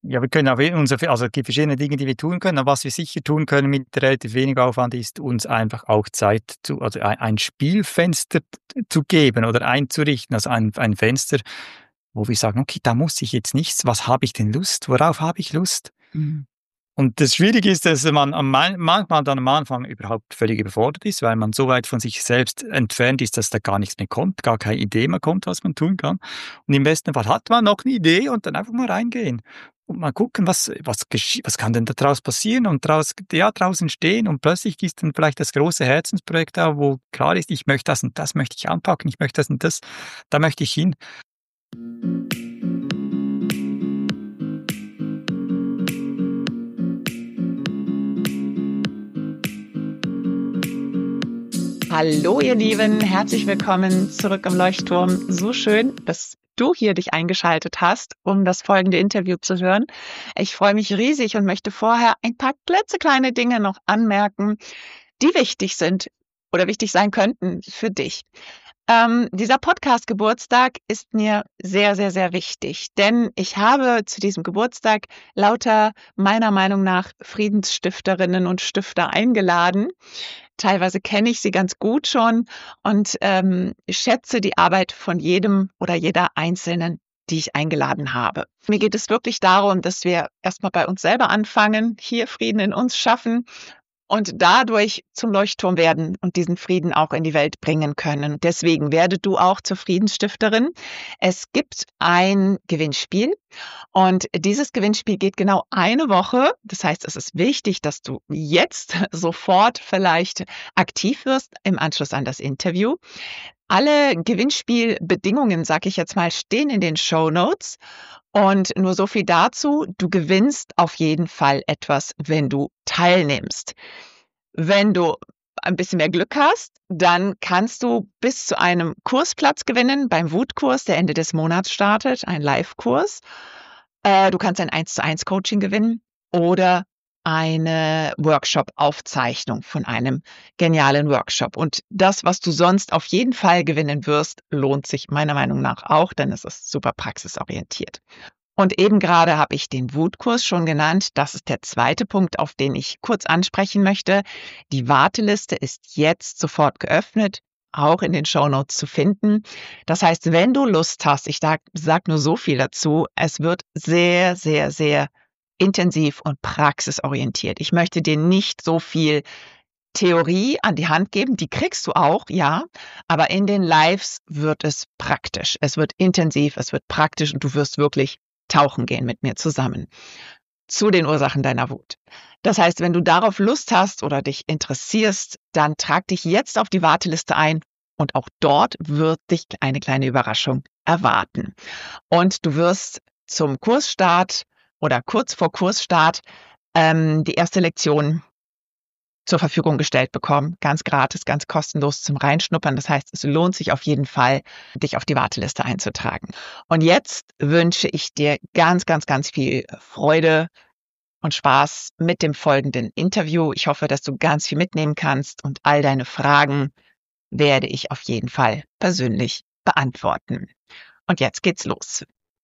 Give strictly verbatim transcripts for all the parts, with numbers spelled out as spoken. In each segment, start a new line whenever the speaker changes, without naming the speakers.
Ja, wir können auch unser also, es gibt verschiedene Dinge, die wir tun können, aber was wir sicher tun können mit relativ wenig Aufwand, ist uns einfach auch Zeit zu also, ei ein Spielfenster t zu geben oder einzurichten. Also, ein ein Fenster, wo wir sagen: „Okay, da muss ich jetzt nichts. Was habe ich denn Lust? Worauf habe ich Lust?“
Mhm.
Und das Schwierige ist, dass man am mal manchmal dann am Anfang überhaupt völlig überfordert ist, weil man so weit von sich selbst entfernt ist, dass da gar nichts mehr kommt, gar keine Idee mehr kommt, was man tun kann. Und im besten Fall hat man noch 'ne Idee und dann einfach mal reingehen und mal gucken, was was geschie was kann denn da draus passieren und draus ja, draus entstehen, und plötzlich ist dann vielleicht das große Herzensprojekt da, wo klar ist: „Ich möchte das und das möchte ich anpacken, ich möchte das und das da möchte ich hin.“
Hallo ihr Lieben, herzlich willkommen zurück im Leuchtturm. So schön, dass du hier dich eingeschaltet hast, um das folgende Interview zu hören. Ich freue mich riesig und möchte vorher ein paar klitzekleine Dinge noch anmerken, die wichtig sind oder wichtig sein könnten für dich. Ähm, dieser Podcast-Geburtstag ist mir sehr, sehr, sehr wichtig, denn ich habe zu diesem Geburtstag lauter meiner Meinung nach Friedensstifterinnen und Stifter eingeladen. Teilweise kenne ich sie ganz gut schon und ähm, schätze die Arbeit von jedem oder jeder Einzelnen, die ich eingeladen habe. Mir geht es wirklich darum, dass wir erstmal bei uns selber anfangen, hier Frieden in uns schaffen und dadurch zum Leuchtturm werden und diesen Frieden auch in die Welt bringen können. Deswegen werde du auch zur Friedensstifterin. Es gibt ein Gewinnspiel und dieses Gewinnspiel geht genau eine Woche. Das heißt, es ist wichtig, dass du jetzt sofort vielleicht aktiv wirst im Anschluss an das Interview. Alle Gewinnspielbedingungen, sag ich jetzt mal, stehen in den Shownotes. Und nur so viel dazu, du gewinnst auf jeden Fall etwas, wenn du teilnimmst. Wenn du ein bisschen mehr Glück hast, dann kannst du bis zu einem Kursplatz gewinnen beim Wutkurs, der Ende des Monats startet, ein Live-Kurs. Äh, du kannst ein eins zu eins Coaching gewinnen oder eine Workshop-Aufzeichnung von einem genialen Workshop. Und das, was du sonst auf jeden Fall gewinnen wirst, lohnt sich meiner Meinung nach auch, denn es ist super praxisorientiert. Und eben gerade habe ich den Wutkurs schon genannt. Das ist der zweite Punkt, auf den ich kurz ansprechen möchte. Die Warteliste ist jetzt sofort geöffnet, auch in den Shownotes zu finden. Das heißt, wenn du Lust hast, ich sag, sag nur so viel dazu, es wird sehr, sehr, sehr intensiv und praxisorientiert. Ich möchte dir nicht so viel Theorie an die Hand geben, die kriegst du auch, ja, aber in den Lives wird es praktisch. Es wird intensiv, es wird praktisch und du wirst wirklich tauchen gehen mit mir zusammen zu den Ursachen deiner Wut. Das heißt, wenn du darauf Lust hast oder dich interessierst, dann trag dich jetzt auf die Warteliste ein und auch dort wird dich eine kleine Überraschung erwarten. Und du wirst zum Kursstart oder kurz vor Kursstart ähm, die erste Lektion zur Verfügung gestellt bekommen, ganz gratis, ganz kostenlos zum Reinschnuppern. Das heißt, es lohnt sich auf jeden Fall, dich auf die Warteliste einzutragen. Und jetzt wünsche ich dir ganz, ganz, ganz viel Freude und Spaß mit dem folgenden Interview. Ich hoffe, dass du ganz viel mitnehmen kannst und all deine Fragen werde ich auf jeden Fall persönlich beantworten. Und jetzt geht's los.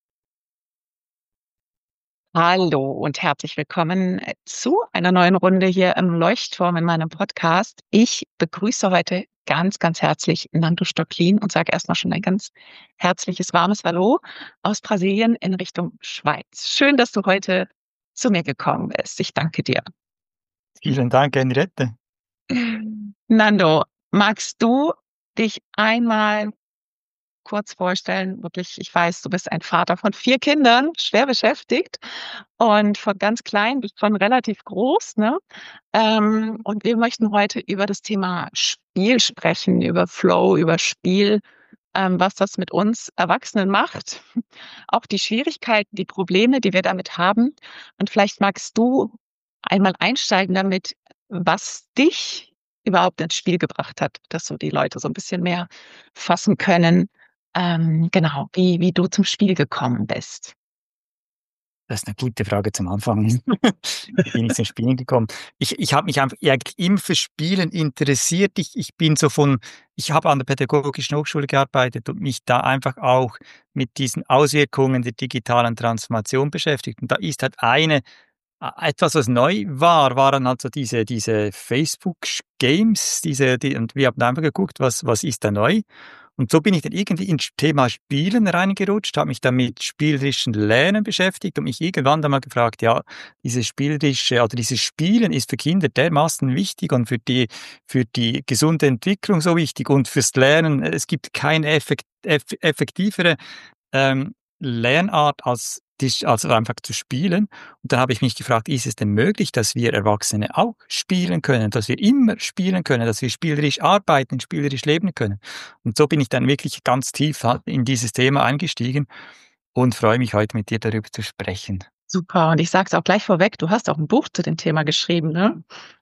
Hallo und herzlich willkommen zu einer neuen Runde hier im Leuchtturm in meinem Podcast. Ich begrüße heute ganz, ganz herzlich Nando Stocklin und sage erstmal schon ein ganz herzliches, warmes Hallo aus Brasilien in Richtung Schweiz. Schön, dass du heute zu mir gekommen bist. Ich danke dir.
Vielen Dank, Henriette.
Nando, magst du dich einmal kurz vorstellen? Wirklich, ich weiß, du bist ein Vater von vier Kindern, schwer beschäftigt und von ganz klein bis schon relativ groß, ne? Ähm, und wir möchten heute über das Thema Spiel sprechen, über Flow, über Spiel, ähm, was das mit uns Erwachsenen macht, auch die Schwierigkeiten, die Probleme, die wir damit haben. Und vielleicht magst du einmal einsteigen damit, was dich überhaupt ins Spiel gebracht hat, dass so die Leute so ein bisschen mehr fassen können, ähm, genau, wie wie du zum Spiel gekommen bist.
Das ist eine gute Frage zum Anfang. Wie bin ich zum Spielen gekommen? Ich ich habe mich einfach eigentlich immer für Spielen interessiert. Ich ich bin so von ich habe an der Pädagogischen Hochschule gearbeitet und mich da einfach auch mit diesen Auswirkungen der digitalen Transformation beschäftigt. Und da ist halt eine a etwas, was neu war, waren halt so diese diese Facebook-Games, diese die und wir haben einfach geguckt, was was ist da neu? Und so bin ich dann irgendwie ins Thema Spielen reingerutscht, habe mich dann mit spielerischem Lernen beschäftigt und mich irgendwann dann mal gefragt, ja, dieses spielerische oder dieses Spielen ist für Kinder dermaßen wichtig und für die für die gesunde Entwicklung so wichtig und fürs Lernen. Es gibt keine effekt eff effektivere ähm, Lernart als dich als einfach zu spielen. Und dann habe ich mich gefragt: „Ist es denn möglich, dass wir Erwachsene auch spielen können, dass wir immer spielen können, dass wir spielerisch arbeiten, spielerisch leben können?“ Und so bin ich dann wirklich ganz tief halt in dieses Thema eingestiegen und freue mich heute mit dir darüber zu sprechen.
Super. Und ich sage es auch gleich vorweg, du hast auch ein Buch zu dem Thema geschrieben, ne?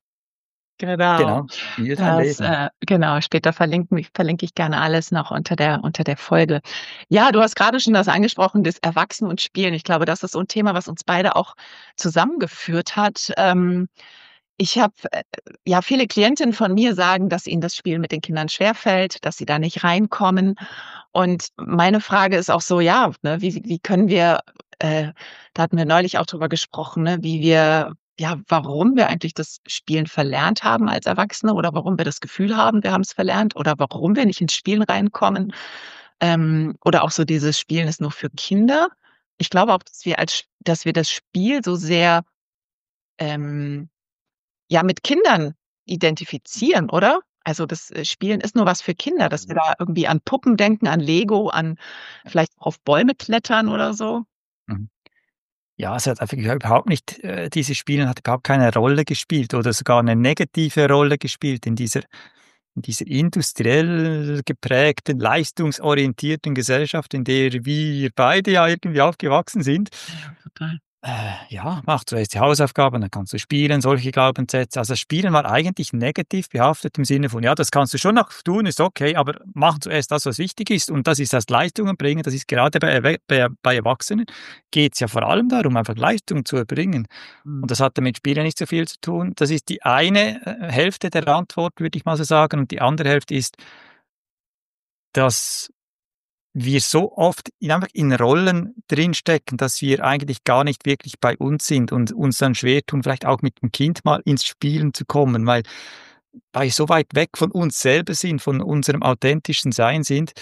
Genau.
Genau, spiel dein
Das,
Leben.
äh genau, später verlinken mich verlinke ich gerne alles noch unter der unter der Folge. Ja, du hast grade schon das angesprochen, das Erwachsen und Spielen. Ich glaube, das ist so 'n Thema, was uns beide auch zusammengeführt hat. Ähm, ich habe äh, ja, viele Klientinnen von mir sagen, dass ihnen das Spielen mit den Kindern schwerfällt, dass sie da nicht reinkommen. Und meine Frage ist auch so, ja, ne, wie wie können wir äh, da hatten wir neulich auch drüber gesprochen, ne, wie wir ja, warum wir eigentlich das Spielen verlernt haben als Erwachsene oder warum wir das Gefühl haben, wir haben's verlernt oder warum wir nicht ins Spielen reinkommen. Ähm, oder auch so dieses Spielen ist nur für Kinder. Ich glaube auch, dass wir als dass wir das Spiel so sehr, ähm, ja, mit Kindern identifizieren, oder? Also, das, äh, Spielen ist nur was für Kinder, dass wir
Mhm.
da irgendwie an Puppen denken, an Lego, an vielleicht auf Bäume klettern oder so.
Mhm. Ja, es hat einfach überhaupt nicht äh, dieses Spielen hat überhaupt keine Rolle gespielt oder sogar eine negative Rolle gespielt in dieser in dieser industriell geprägten, leistungsorientierten Gesellschaft, in der wir beide ja irgendwie aufgewachsen sind.
Ja, total.
Äh, ja, mach zuerst die Hausaufgaben, dann kannst du spielen, solche Glaubenssätze. Also, das Spielen war eigentlich negativ behaftet im Sinne von: „Ja, das kannst du schon noch tun, ist okay, aber mach zuerst das, was wichtig ist.“ Und das ist das Leistungen bringen. Das ist gerade bei Erwe bei bei Erwachsenen geht's ja vor allem darum, einfach Leistung zu erbringen.
Mhm.
Und das hat mit Spielen nicht so viel zu tun. Das ist die eine, äh, Hälfte der Antwort, würde ich mal so sagen. Und die andere Hälfte ist, dass wir so oft in einfach in Rollen drinstecken, dass wir eigentlich gar nicht wirklich bei uns sind und uns dann schwer tun, vielleicht auch mit dem Kind mal ins Spielen zu kommen, weil weil wir so weit weg von uns selber sind, von unserem authentischen Sein sind,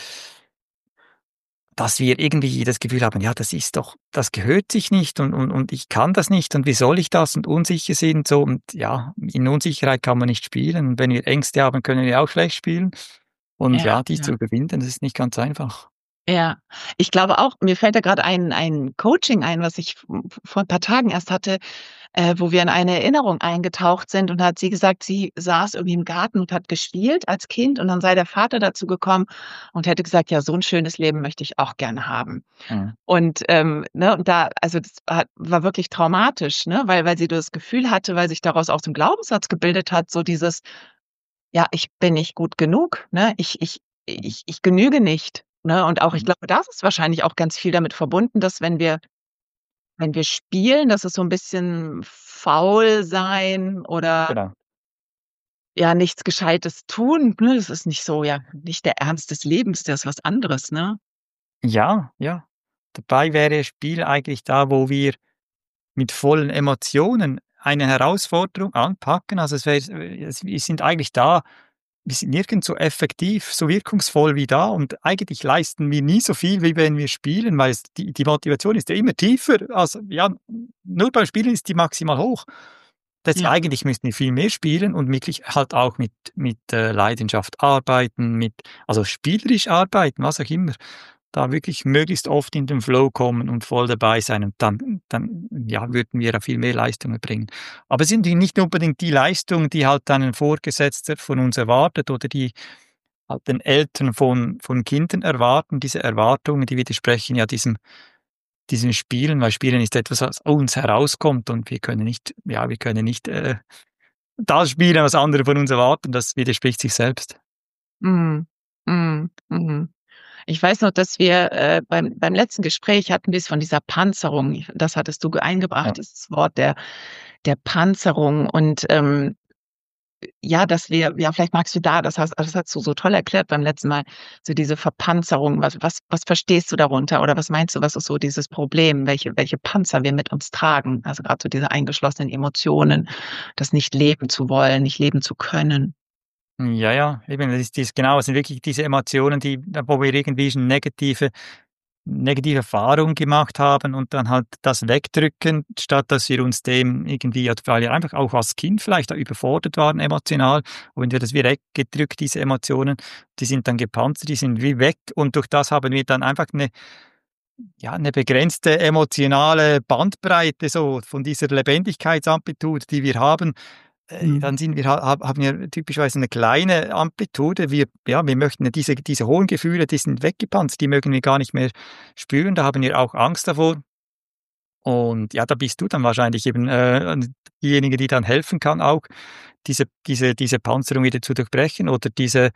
dass wir irgendwie das Gefühl haben: „Ja, das ist doch das gehört sich nicht und und und ich kann das nicht und wie soll ich das?“ und unsicher sind so und ja, in Unsicherheit kann man nicht spielen. Und wenn wir Ängste haben, können wir auch schlecht spielen. Und
Ja,
ja, die zu
ja.
überwinden, das ist nicht ganz einfach.
Ja, ich glaube auch, mir fällt da grad ein ein Coaching ein, was ich v vor 'n paar Tagen erst hatte, äh, wo wir in eine Erinnerung eingetaucht sind und da hat sie gesagt, sie saß irgendwie im Garten und hat gespielt als Kind und dann sei der Vater dazu gekommen und hätte gesagt: „Ja, so 'n schönes Leben möchte ich auch gerne haben.“
Mhm.
Und, ähm, ne, und da also, das hat war wirklich traumatisch, ne, weil weil sie das Gefühl hatte, weil sich daraus auch so 'n Glaubenssatz gebildet hat, so dieses: „Ja, ich bin nicht gut genug, ne? Ich ich
Mhm.
ich ich genüge nicht“, ne? Und auch ich
Mhm.
glaube, das ist wahrscheinlich auch ganz viel damit verbunden, dass wenn wir wenn wir spielen, dass es so 'n bisschen faul sein oder,
Genau.
ja, nichts Gescheites tun, ne? Das ist nicht so ja, nicht der Ernst des Lebens, der ist was anderes, ne?
Ja, ja. Dabei wäre Spiel eigentlich da, wo wir mit vollen Emotionen eine Herausforderung anpacken. Also, es wäre es wir sind eigentlich da wir sind nirgends so effektiv, so wirkungsvoll wie da und eigentlich leisten wir nie so viel, wie wenn wir spielen, weil es die die Motivation ist ja immer tiefer. Also, ja, nur beim Spielen ist die maximal hoch. Das heißt,
Ja.
eigentlich müssten wir viel mehr spielen und wirklich halt auch mit mit, äh, Leidenschaft arbeiten, mit also, spielerisch arbeiten, was auch immer. Da wirklich möglichst oft in den Flow kommen und voll dabei sein und dann dann, ja, würden wir da viel mehr Leistung erbringen. Aber es sind die nicht unbedingt die Leistungen, die halt dann ein Vorgesetzter von uns erwartet oder die halt den Eltern von von Kindern erwarten. Diese Erwartungen, die widersprechen ja diesem diesem Spielen, weil Spielen ist etwas, was aus uns herauskommt und wir können nicht ja, wir können nicht, äh, das spielen, was andere von uns erwarten. Das widerspricht sich selbst.
Mhm. Mhm. Mhm. Ich weiß noch, dass wir äh, beim, beim letzten Gespräch hatten wir es von dieser Panzerung. Das hattest du
Ja.
eingebracht, dieses Wort der, der Panzerung. Und ähm, ja, dass wir, ja, vielleicht magst du da, das hast, das hast du so toll erklärt beim letzten Mal, so diese Verpanzerung. Was, was, was verstehst du darunter? Oder was meinst du, was ist so dieses Problem? Welche, welche Panzer wir mit uns tragen? Also gerade so diese eingeschlossenen Emotionen, das nicht leben zu wollen, nicht leben zu können.
Ja, ja, eben, das ist dies genau, es sind wirklich diese Emotionen, die wo wir irgendwie schon negative negative Erfahrungen gemacht haben und dann halt das wegdrücken, statt dass wir uns dem irgendwie, ja, weil wir einfach auch als Kind vielleicht da überfordert waren emotional und wenn wir das wie weggedrückt, diese Emotionen, die sind dann gepanzert, die sind wie weg und durch das haben wir dann einfach 'ne ja, 'ne begrenzte emotionale Bandbreite so von dieser Lebendigkeitsamplitude, die wir haben. Äh,
Mhm.
dann sind wir ha ha haben wir typischerweise 'ne kleine Amplitude. Wir ja, wir möchten ja diese diese hohen Gefühle, die sind weggepanzert, die mögen wir gar nicht mehr spüren. Da haben wir auch Angst davor. Und ja, da bist du dann wahrscheinlich eben, äh, diejenige, die dann helfen kann auch, diese diese diese Panzerung wieder zu durchbrechen oder diese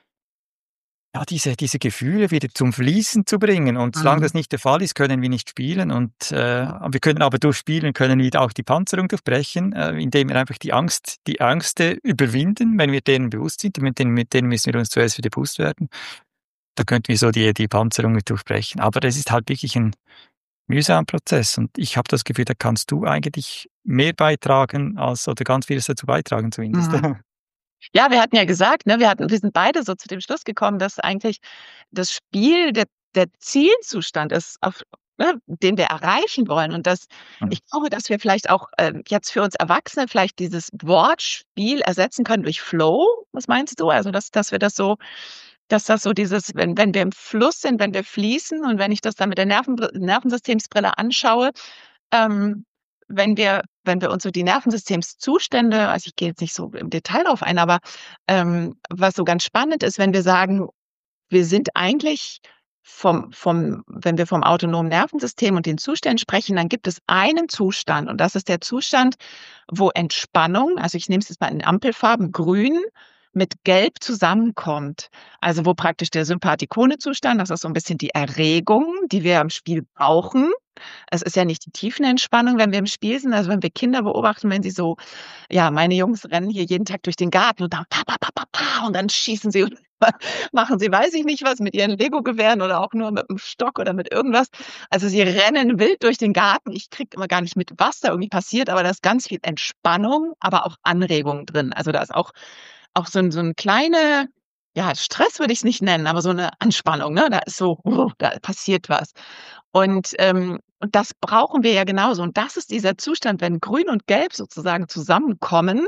ja, diese diese Gefühle wieder zum Fließen zu bringen. Und solange
Mhm.
das nicht der Fall ist, können wir nicht spielen und, äh, wir können aber durch Spielen können wir auch die Panzerung durchbrechen, äh, indem wir einfach die Angst die Ängste überwinden, wenn wir denen bewusst sind. Mit denen mit denen müssen wir uns zuerst wieder bewusst werden. Da könnten wir so die die Panzerung durchbrechen. Aber das ist halt wirklich 'n mühsamer Prozess und ich habe das Gefühl, da kannst du eigentlich mehr beitragen als oder ganz vieles dazu beitragen zumindest.
Mhm. Ja, wir hatten ja gesagt, ne, wir hatten wir sind beide so zu dem Schluss gekommen, dass eigentlich das Spiel der der Zielzustand ist, auf ne, den wir erreichen wollen und dass
Mhm.
ich glaube, dass wir vielleicht auch, ähm, jetzt für uns Erwachsene vielleicht dieses Wort Spiel ersetzen können durch Flow. Was meinst du? Also, dass dass wir das so dass das so dieses wenn wenn wir im Fluss sind, wenn wir fließen und wenn ich das dann mit der Nervenbr Nervensystemsbrille anschaue, ähm, wenn wir wenn wir uns so die Nervensystemszustände also, ich gehe jetzt nicht so im Detail drauf ein, aber, ähm, was so ganz spannend ist, wenn wir sagen, wir sind eigentlich vom vom wenn wir vom autonomen Nervensystem und den Zuständen sprechen, dann gibt es einen Zustand und das ist der Zustand, wo Entspannung also, ich nehme es jetzt mal in Ampelfarben, grün mit gelb zusammenkommt. Also, wo praktisch der Sympathikone-Zustand, das ist so 'n bisschen die Erregung, die wir im Spiel brauchen. Es ist ja nicht die Tiefenentspannung, wenn wir im Spiel sind. Also, wenn wir Kinder beobachten, wenn sie so ja, meine Jungs rennen hier jeden Tag durch den Garten und dann pa pa pa pa pa und dann schießen sie und machen sie weiß ich nicht was mit ihren Lego-Gewehren oder auch nur mit 'm Stock oder mit irgendwas. Also, sie rennen wild durch den Garten. Ich kriege immer gar nicht mit, was da irgendwie passiert, aber da ist ganz viel Entspannung, aber auch Anregung drin. Also, da ist auch auch so 'n so 'n kleine ja, Stress würde ich's nicht nennen, aber so 'ne Anspannung, ne? Da ist so, da passiert was. Und, ähm und das brauchen wir ja genauso. Und das ist dieser Zustand, wenn Grün und Gelb sozusagen zusammenkommen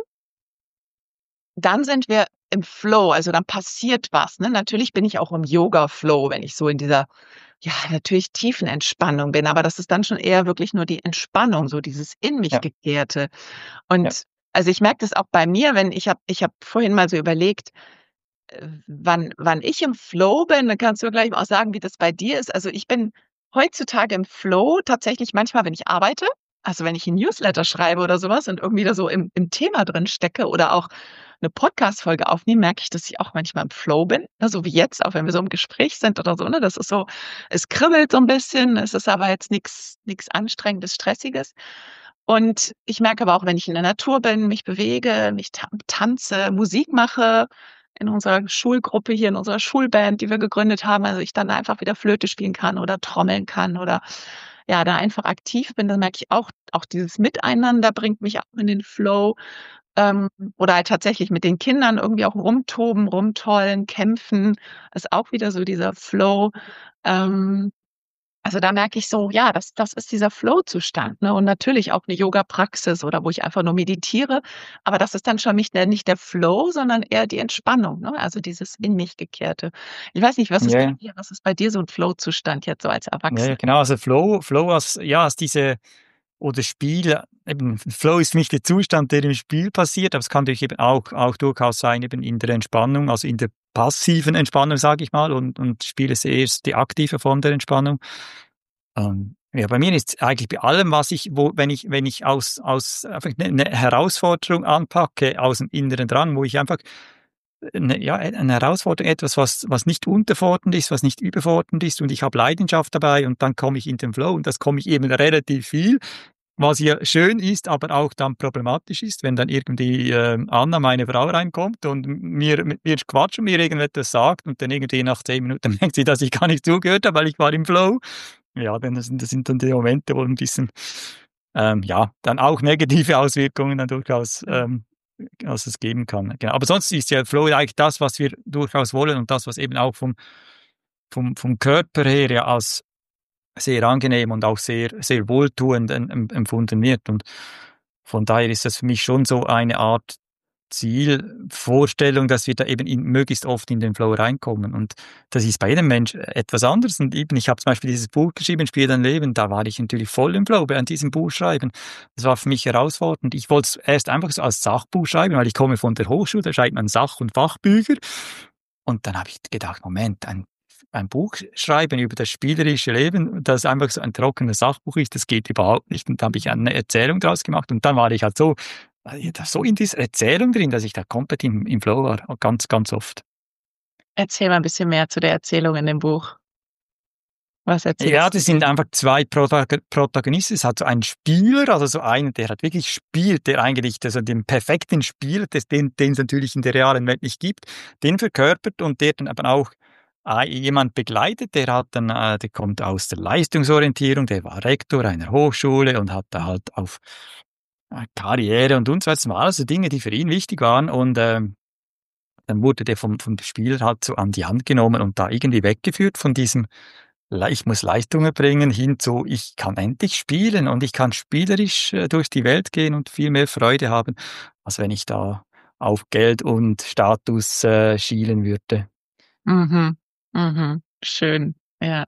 dann sind wir im Flow, also dann passiert was, ne? Natürlich bin ich auch im Yoga-Flow, wenn ich so in dieser, ja, natürlich tiefen Entspannung bin, aber das ist dann schon eher wirklich nur die Entspannung, so dieses in mich
Ja,
Gekehrte.
ja.
Und also, ich merke das auch bei mir, wenn ich habe ich habe vorhin mal so überlegt, äh, wann wann ich im Flow bin, dann kannst du mir gleich auch sagen, wie das bei dir ist. Also, ich bin heutzutage im Flow tatsächlich manchmal, wenn ich arbeite, also, wenn ich 'n Newsletter schreibe oder so was und irgendwie da so im im Thema drin stecke oder auch 'ne Podcast-Folge aufnehme, merke ich, dass ich auch manchmal im Flow bin, ne, so wie jetzt, auch wenn wir so im Gespräch sind oder so, ne? Das ist so es kribbelt so 'n bisschen, es ist aber jetzt nix nix Anstrengendes, Stressiges. Und ich merke aber auch, wenn ich in der Natur bin, mich bewege, mich ta tanze, Musik mache in unserer Schulgruppe hier, in unserer Schulband, die wir gegründet haben, also, ich dann einfach wieder Flöte spielen kann oder trommeln kann oder, ja, da einfach aktiv bin, dann merke ich auch auch dieses Miteinander bringt mich auch in den Flow, ähm, oder halt tatsächlich mit den Kindern irgendwie auch rumtoben, rumtollen, kämpfen, ist auch wieder so dieser Flow. Ähm, also, da merke ich so, ja, das das ist dieser Flow-Zustand, ne? Und natürlich auch 'ne Yogapraxis oder wo ich einfach nur meditiere, aber das ist dann schon nicht der nicht der Flow, sondern eher die Entspannung, ne? Also, dieses in mich Gekehrte. Ich weiß nicht, was ist
Ja,
bei
ja.
dir was ist bei dir so 'n Flow-Zustand jetzt so als
Ja, ja,
Erwachsener?
genau. Also, Flow Flow als ja, als diese oder Spiel eben Flow ist nicht der Zustand, der im Spiel passiert, aber es kann natürlich eben auch auch durchaus sein eben in der Entspannung, also in der passiven Entspannung, sage ich mal, und und Spiel ist eher die aktive Form der Entspannung. Ähm, ja, bei mir ist's eigentlich bei allem, was ich wo wenn ich wenn ich aus aus einfach 'ne 'ne Herausforderung anpacke aus'm inneren Drang, wo ich einfach eine, ja, eine Herausforderung, etwas, was, was nicht unterfordernd ist, was nicht überfordernd ist und ich habe Leidenschaft dabei und dann komme ich in den Flow und das komme ich eben relativ viel, was ja schön ist, aber auch dann problematisch ist, wenn dann irgendwie äh, Anna, meine Frau, reinkommt und mir mit mir quatscht und mir irgendetwas sagt und dann irgendwie nach zehn Minuten merkt sie, dass ich gar nicht zugehört habe, weil ich war im Flow. Ja, dann das sind, das sind dann die Momente, wo ein bisschen, ähm, ja, dann auch negative Auswirkungen dann durchaus ähm, als es geben kann. Genau. Aber sonst ist ja Flow eigentlich das, was wir durchaus wollen und das, was eben auch vom, vom, vom Körper her ja als sehr angenehm und auch sehr, sehr wohltuend empfunden wird. Und von daher ist das für mich schon so eine Art Zielvorstellung, dass wir da eben in, möglichst oft in den Flow reinkommen. Und das ist bei jedem Mensch etwas anderes. Und eben, ich habe zum Beispiel dieses Buch geschrieben, Spiel dein Leben, da war ich natürlich voll im Flow während diesem Buch schreiben. Das war für mich herausfordernd. Ich wollte es erst einfach so als Sachbuch schreiben, weil ich komme von der Hochschule, da schreibt man Sach- und Fachbücher. Und dann habe ich gedacht, Moment, ein ein Buch schreiben über das spielerische Leben, das einfach so ein trockenes Sachbuch ist, das geht überhaupt nicht. Und da habe ich eine Erzählung draus gemacht und dann war ich halt so, so in dieser Erzählung drin, dass ich da komplett im, im Flow war, ganz, ganz oft.
Erzähl mal ein bisschen mehr zu der Erzählung in dem Buch. Was erzählst
Ja,
du?
das sind einfach zwei Protagonisten. Es hat so einen Spieler, also so einen, der hat wirklich spielt, der eigentlich also den perfekten Spieler, den, den es natürlich in der realen Welt nicht gibt, den verkörpert und der dann aber auch jemand begleitet, der hat dann, äh, der kommt aus der Leistungsorientierung, der war Rektor einer Hochschule und hat da halt auf äh, Karriere und und so weiter. Das waren alles so Dinge, die für ihn wichtig waren und ähm, dann wurde der vom, vom Spieler halt so an die Hand genommen und da irgendwie weggeführt von diesem, ich muss Leistungen bringen, hin zu, ich kann endlich spielen und ich kann spielerisch äh, durch die Welt gehen und viel mehr Freude haben, als wenn ich da auf Geld und Status äh, schielen würde.
Mhm. Mhm. Schön. Ja.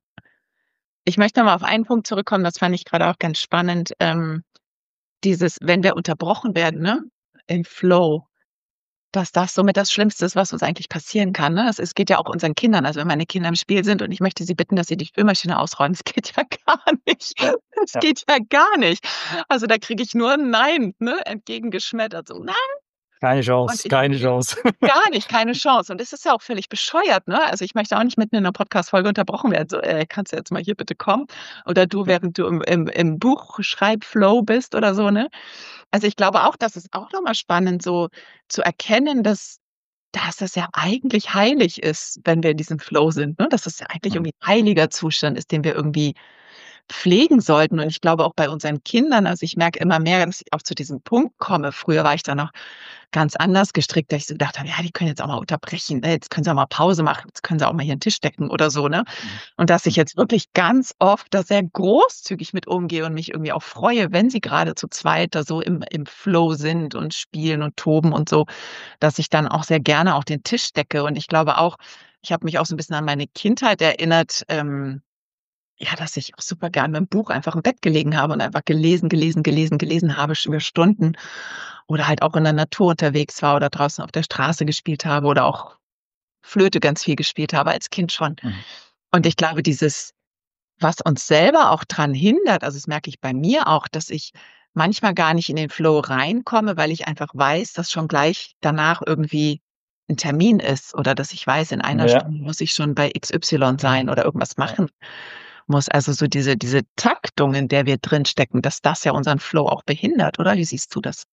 Ich möchte noch mal auf einen Punkt zurückkommen, das fand ich gerade auch ganz spannend. Ähm, dieses, wenn wir unterbrochen werden, ne, im Flow, dass das somit das Schlimmste ist, was uns eigentlich passieren kann, ne? Es, es geht ja auch unseren Kindern, also wenn meine Kinder im Spiel sind und ich möchte sie bitten, dass sie die Spülmaschine ausräumen, das geht ja gar nicht. Das
Ja.
geht ja gar nicht. Also da kriege ich nur ein Nein, ne, entgegengeschmettert, so, nein.
Keine
Und
Chance,
ich
keine Chance.
gar nicht, keine Chance. Und das ist ja auch völlig bescheuert, ne? Also, ich möchte auch nicht mitten in 'ner Podcast-Folge unterbrochen werden, so: „Äh, kannst du jetzt mal hier bitte kommen?“ Oder du, während du im im im Buchschreibflow bist oder so, ne? Also, ich glaube auch, das ist auch noch mal spannend, so zu erkennen, dass dass das ja eigentlich heilig ist, wenn wir in diesem Flow sind, ne? Dass das ja eigentlich
Mhm.
irgendwie 'n heiliger Zustand ist, den wir irgendwie pflegen sollten. Und ich glaube auch bei unseren Kindern, also, ich merke immer mehr, dass ich auch zu diesem Punkt komme. Früher war ich da noch ganz anders gestrickt, dass ich so gedacht habe: „Ja, die können jetzt auch mal unterbrechen, ne? Jetzt können sie auch mal Pause machen. Jetzt können sie auch mal hier 'n Tisch decken oder so“, ne?
Mhm.
Und dass ich jetzt wirklich ganz oft da sehr großzügig mit umgehe und mich irgendwie auch freue, wenn sie grade zu zweit da so im im Flow sind und spielen und toben und so, dass ich dann auch sehr gerne auch den Tisch decke. Und ich glaube auch, ich habe mich auch so 'n bisschen an meine Kindheit erinnert, ähm, ja, dass ich auch super gern mit'm Buch einfach im Bett gelegen habe und einfach gelesen, gelesen, gelesen, gelesen habe sch über Stunden oder halt auch in der Natur unterwegs war oder draußen auf der Straße gespielt habe oder auch Flöte ganz viel gespielt habe als Kind schon.
Mhm.
Und ich glaube, dieses, was uns selber auch dran hindert, also das merke ich bei mir auch, dass ich manchmal gar nicht in den Flow reinkomme, weil ich einfach weiß, dass schon gleich danach irgendwie 'n Termin ist oder dass ich weiß, in einer
Ja.
Stunde muss ich schon bei X Y sein oder irgendwas machen muss. Also so diese diese Taktung, in der wir drinstecken, dass das ja unseren Flow auch behindert, oder? Wie siehst du das?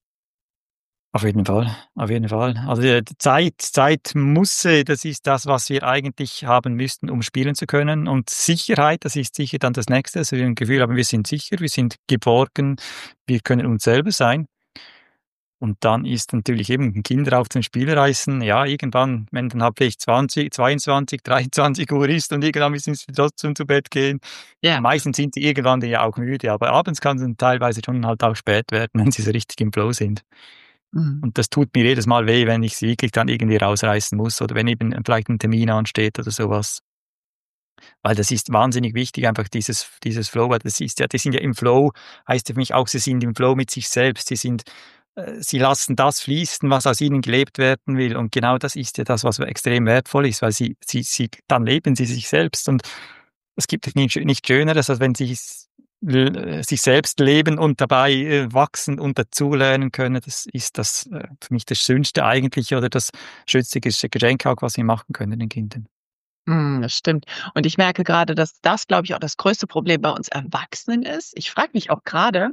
Auf jeden Fall, auf jeden Fall. Also, äh, Zeit Zeit, Muße, das ist das, was wir eigentlich haben müssten, um spielen zu können. Und Sicherheit, das ist sicher dann das Nächste, dass wir ein Gefühl haben, wir sind sicher, wir sind geborgen, wir können uns selber sein. Und dann ist natürlich eben Kinder auf zum Spiel reißen, ja, irgendwann, wenn dann halt vielleicht zwanzig, zweiundzwanzig, dreiundzwanzig Uhr ist und irgendwann müssen sie trotzdem zu Bett gehen.
Ja.
Meistens sind sie irgendwann ja auch müde, aber abends kann es dann teilweise schon halt auch spät werden, wenn sie so richtig im Flow sind.
Mhm.
Und das tut mir jedes Mal weh, wenn ich sie wirklich dann irgendwie rausreißen muss oder wenn eben vielleicht ein Termin ansteht oder sowas. Weil das ist wahnsinnig wichtig, einfach dieses dieses Flow, weil das ist ja die sind ja im Flow, heißt ja für mich auch, sie sind im Flow mit sich selbst. Sie sind äh, sie lassen das fließen, was aus ihnen gelebt werden will. Und genau das ist ja das, was extrem wertvoll ist, weil sie sie sie dann leben sie sich selbst. Und es gibt nicht nicht Schöneres, als wenn sie l- sich selbst leben und dabei äh, wachsen und dazulernen können. Das ist das äh, für mich das Schönste eigentlich oder das schönste Gesch- Geschenk auch, was wir machen können den Kindern.
Mhm, das stimmt. Und ich merke gerade, dass das, glaube ich, auch das größte Problem bei uns Erwachsenen ist. Ich frage mich auch gerade,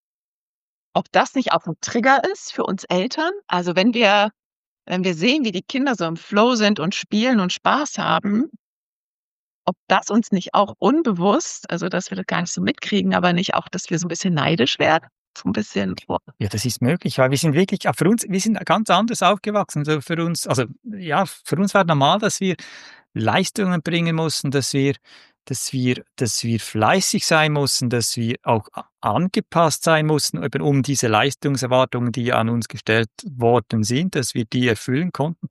ob das nicht auch 'n Trigger ist für uns Eltern? Also, wenn wir wenn wir sehen, wie die Kinder so im Flow sind und spielen und Spaß haben, ob das uns nicht auch unbewusst, also, dass wir das gar nicht so mitkriegen, aber nicht auch, dass wir so 'n bisschen neidisch werden? So 'n bisschen, oh,
Ja, das ist möglich, weil wir sind wirklich auch für uns wir sind ganz anders aufgewachsen. Also, für uns also, ja, für uns war normal, dass wir Leistungen bringen mussten, dass wir dass wir dass wir fleißig sein mussten, dass wir auch a angepasst sein mussten, eben um diese Leistungserwartungen, die an uns gestellt worden sind, dass wir die erfüllen konnten.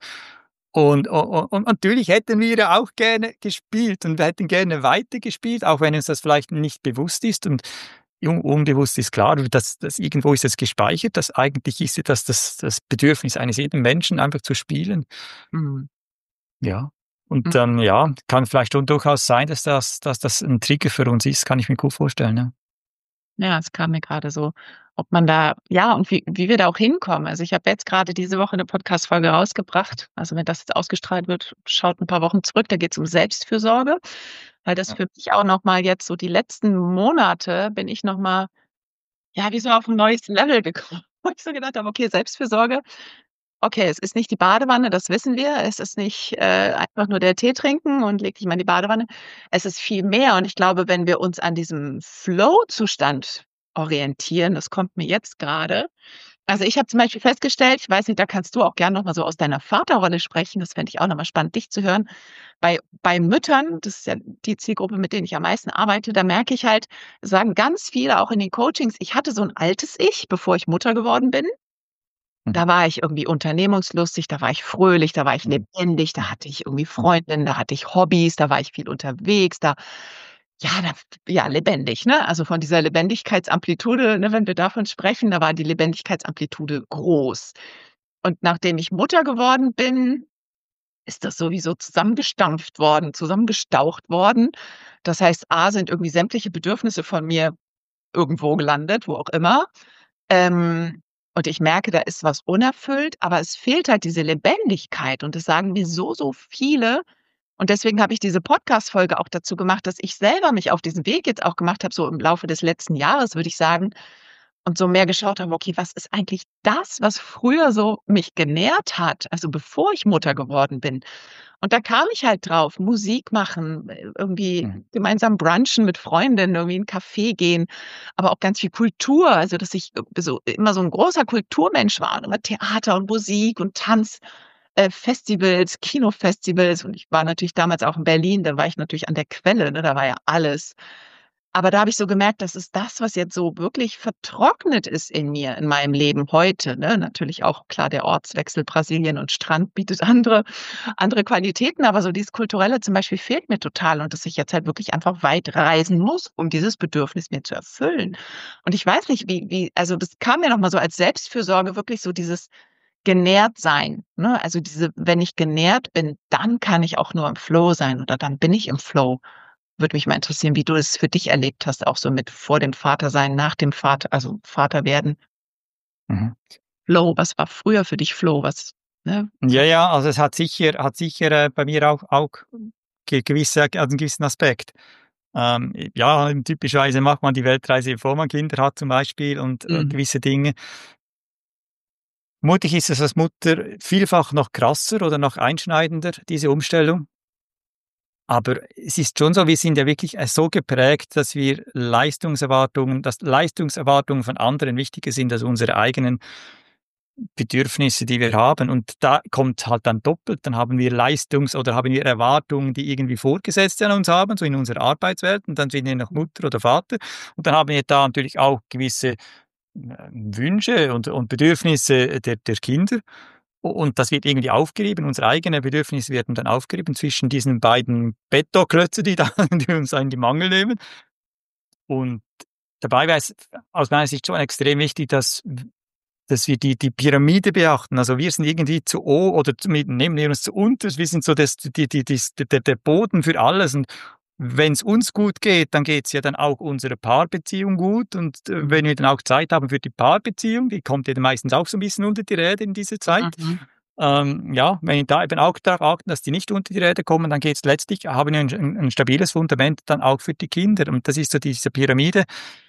Und u u und natürlich hätten wir ja auch gerne gespielt und wir hätten gerne weitergespielt, auch wenn uns das vielleicht nicht bewusst ist und un unbewusst ist klar, dass dass irgendwo ist es gespeichert, dass eigentlich ist ja das das das Bedürfnis eines jeden Menschen, einfach zu spielen.
mhm,
Ja. Und
mhm.
dann, ja, kann vielleicht schon durchaus sein, dass das dass das 'n Trigger für uns ist, kann ich mir gut vorstellen, ja.
Ja, es kam mir grade so, ob man da ja, und wie wie wir da auch hinkommen. Also, ich habe jetzt grade diese Woche 'ne Podcast-Folge rausgebracht. Also, wenn das jetzt ausgestrahlt wird, schaut 'n paar Wochen zurück, da geht's um Selbstfürsorge, weil das
Ja.
für mich auch noch mal jetzt so die letzten Monate bin ich noch mal, ja, wie so auf 'n neues Level gekommen, wo ich so gedacht habe: „Okay, Selbstfürsorge, okay, es ist nicht die Badewanne, das wissen wir. Es ist nicht, äh, einfach nur der Tee trinken und leg dich mal in die Badewanne. Es ist viel mehr und ich glaube, wenn wir uns an diesem Flow-Zustand orientieren, das kommt mir jetzt grade. Also, ich habe zum Beispiel festgestellt, ich weiß nicht, da kannst du auch gern noch mal so aus deiner Vaterrolle sprechen, das fände ich auch noch mal spannend, dich zu hören. Bei bei Müttern, das ist ja die Zielgruppe, mit denen ich am meisten arbeite, da merke ich halt, sagen ganz viele auch in den Coachings: „Ich hatte so 'n altes Ich, bevor ich Mutter geworden bin.
Mhm.
Da war ich irgendwie unternehmungslustig, da war ich fröhlich, da war ich
Mhm.
lebendig, da
Mhm.
hatte ich irgendwie Freundinnen, da hatte ich Hobbys, da war ich viel unterwegs, da ja, da ja, lebendig, ne? Also, von dieser Lebendigkeitsamplitude, ne, wenn wir davon sprechen, da war die Lebendigkeitsamplitude groß. Und nachdem ich Mutter geworden bin, ist das sowieso zusammengestampft worden, zusammengestaucht worden. Das heißt, A, sind irgendwie sämtliche Bedürfnisse von mir irgendwo gelandet, wo auch immer. Ähm, und ich merke, da ist was unerfüllt, aber es fehlt halt diese Lebendigkeit und das sagen mir so, so viele. Und deswegen habe ich diese Podcast-Folge auch dazu gemacht, dass ich selber mich auf diesen Weg jetzt auch gemacht habe, so im Laufe des letzten Jahres, würde ich sagen, und so mehr geschaut habe: „Okay, was ist eigentlich das, was früher so mich genährt hat, also bevor ich Mutter geworden bin?“ Und da kam ich halt drauf, Musik machen, äh, irgendwie
Mhm.
gemeinsam brunchen mit Freundinnen, irgendwie in 'n Café gehen, aber auch ganz viel Kultur, also dass ich äh, so immer so 'n großer Kulturmensch war und immer Theater und Musik und Tanz, äh, Festivals, Kinofestivals und ich war natürlich damals auch in Berlin, da war ich natürlich an der Quelle, ne, da war ja alles. Aber da habe ich so gemerkt, das ist das, was jetzt so wirklich vertrocknet ist in mir, in meinem Leben heute, ne? Natürlich auch klar, der Ortswechsel Brasilien und Strand bietet andere andere Qualitäten, aber so dieses Kulturelle zum Beispiel fehlt mir total und dass ich jetzt halt wirklich einfach weit reisen muss, um dieses Bedürfnis mir zu erfüllen. Und ich weiß nicht, wie wie also, das kam mir noch mal so als Selbstfürsorge wirklich so dieses genährt sein, ne? Also, diese wenn ich genährt bin, dann kann ich auch nur im Flow sein oder dann bin ich im Flow. Würde mich mal interessieren, wie du es für dich erlebt hast, auch so mit vor dem Vatersein, nach dem Vater also, Vater werden.
Mhm.
Flow, was war früher für dich Flow? Was, ne? So.
Ja, ja, also es hat sicher hat sicher, äh, bei mir auch auch ge gewisse also 'n gewissen Aspekt. Ähm, ja, typischerweise macht man die Weltreise, bevor man Kinder hat zum Beispiel und, äh,
Mhm.
gewisse Dinge. Mutig ist es als Mutter vielfach noch krasser oder noch einschneidender, diese Umstellung. Aber es ist schon so, wir sind ja wirklich, äh, so geprägt, dass wir Leistungserwartungen dass Leistungserwartungen von anderen wichtiger sind als unsere eigenen Bedürfnisse, die wir haben. Und da kommt halt dann doppelt, dann haben wir Leistungs oder haben wir Erwartungen, die irgendwie Vorgesetzte an uns haben, so in unserer Arbeitswelt, und dann sind wir noch Mutter oder Vater. Und dann haben wir da natürlich auch gewisse, äh, Wünsche und und Bedürfnisse der der Kinder. U und das wird irgendwie aufgerieben. Unsere eigenen Bedürfnisse werden dann aufgerieben zwischen diesen beiden Betonklötze, die da die uns in die Mangel nehmen. Und dabei wäre es aus meiner Sicht schon extrem wichtig, dass dass wir die die Pyramide beachten. Also, wir sind irgendwie zu o oder zu mit nehmen wir uns zu unter. Wir sind so das die die dies der der Boden für alles und wenn es uns gut geht, dann geht es ja dann auch unserer Paarbeziehung gut. Und äh, wenn wir dann auch Zeit haben für die Paarbeziehung, die kommt ja dann meistens auch so ein bisschen unter die Räder in dieser Zeit.
Mhm.
Ähm, ja, wenn wir da eben auch darauf achten, dass die nicht unter die Räder kommen, dann geht es letztlich, haben wir ein, ein, ein stabiles Fundament dann auch für die Kinder. Und das ist so diese Pyramide.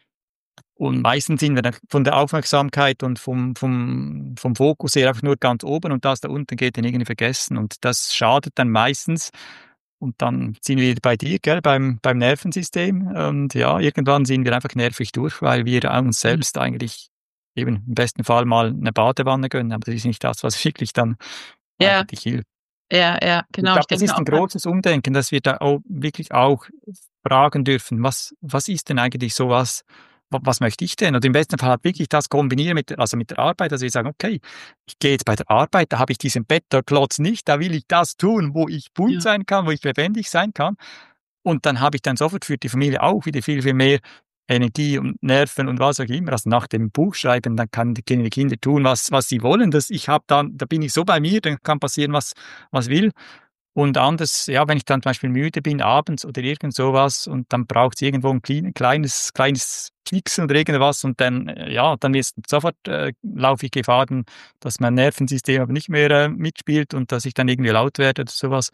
Und meistens sind wir dann von der Aufmerksamkeit und vom, vom, vom Fokus her einfach nur ganz oben und das da unten geht dann irgendwie vergessen. Und das schadet dann meistens. Und dann sind wir wieder bei dir, gell, beim, beim Nervensystem. Und ja, irgendwann sind wir einfach nervig durch, weil wir uns selbst eigentlich eben im besten Fall mal eine Badewanne gönnen. Aber das ist nicht das, was wirklich dann
Ja,
eigentlich hilft.
ja, ja,
Ich
genau. Ich
glaube, das
denke
ist
auch
ein großes Umdenken, dass wir da auch wirklich auch fragen dürfen, was, was ist denn eigentlich sowas, wa- was möchte ich denn? Und im besten Fall halt wirklich das kombinieren mit, also mit der Arbeit, dass wir sagen, okay, ich gehe jetzt bei der Arbeit, da habe ich diesen Beta-Klotz nicht, da will ich das tun, wo ich bunt
ja,
sein kann, wo ich lebendig sein kann. Und dann habe ich dann sofort für die Familie auch wieder viel, viel mehr Energie und Nerven und was auch immer. Also nach dem Buchschreiben, dann kann die Kinder, die Kinder tun, was, was sie wollen. Das, ich habe dann, da bin ich so bei mir, dann kann passieren, was, was will. Und anders, ja, wenn ich dann zum Beispiel müde bin abends oder irgend sowas und dann braucht es irgendwo ein klein, kleines, kleines Kieksen oder irgendwas und dann, äh, ja, dann ist sofort, äh, laufe ich Gefahr, dass mein Nervensystem aber nicht mehr äh, mitspielt und dass ich dann irgendwie laut werde oder sowas.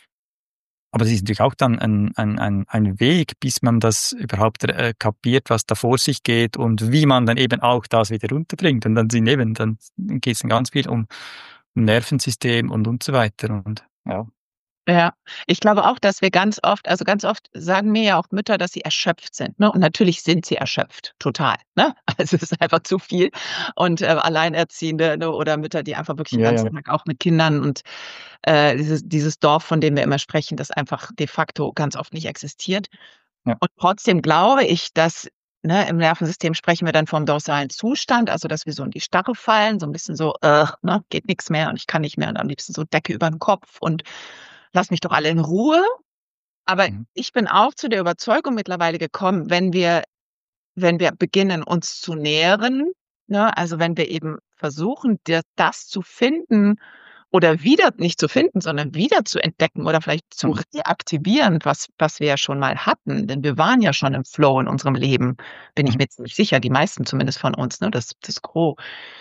Aber es ist natürlich auch dann ein, ein, ein, ein Weg, bis man das überhaupt äh, kapiert, was da vor sich geht und wie man dann eben auch das wieder runterbringt. Und dann sind eben, dann geht es dann ganz viel um, um Nervensystem und und so weiter. Und ja.
ja. Ich glaube auch, dass wir ganz oft, also ganz oft sagen mir ja auch Mütter, dass sie erschöpft sind, ne? Und natürlich sind sie erschöpft, total, ne? Also es ist einfach zu viel. Und äh, Alleinerziehende, ne, oder Mütter, die einfach wirklich den
Ja, ja.
ganzen Tag auch mit Kindern und äh, dieses, dieses Dorf, von dem wir immer sprechen, das einfach de facto ganz oft nicht existiert.
Ja.
Und trotzdem glaube ich, dass, ne, im Nervensystem sprechen wir dann vom dorsalen Zustand, also dass wir so in die Starre fallen, so ein bisschen so, äh, ne, geht nichts mehr und ich kann nicht mehr und am liebsten so Decke über den Kopf und lass mich doch alle in Ruhe. Aber
Mhm.
ich bin auch zu der Überzeugung mittlerweile gekommen, wenn wir wenn wir beginnen, uns zu nähren, ne, also wenn wir eben versuchen, dir das zu finden oder wieder nicht zu finden, sondern wieder zu entdecken oder vielleicht zu
Mhm.
reaktivieren, was was wir ja schon mal hatten. Denn wir waren ja schon im Flow in unserem Leben, bin ich
Mhm.
mir ziemlich sicher, die meisten zumindest von uns, ne, das das Gros.